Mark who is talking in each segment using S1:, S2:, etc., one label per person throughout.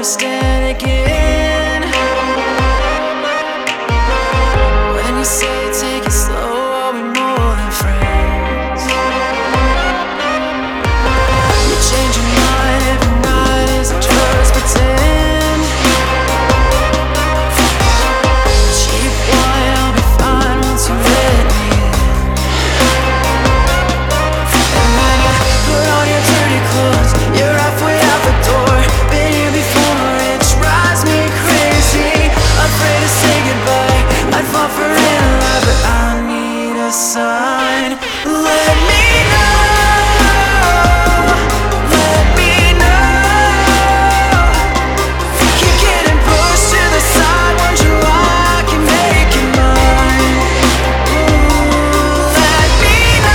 S1: understand again. When you say take it slow, are we more than friends? You change your mind every night, is it just pretend? Cheap wine, I'll be fine once you let me in. And when you put on your dirty clothes, you're halfway out the door. Been here before, it drives me crazy. Afraid to say goodbye, I'd fall for it alive, but I need a sign. Let me know, let me know. Keep getting pushed to the side, wonder why I can make it mine. Ooh, let me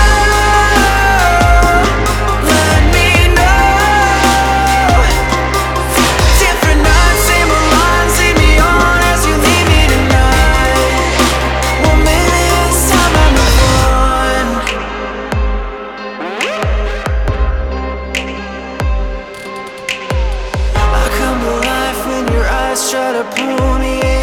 S1: know, let me know. Different nights, same old lines, lead me on as you leave me tonight. Well, maybe this time I move on. I come to life when your eyes try to pull me in.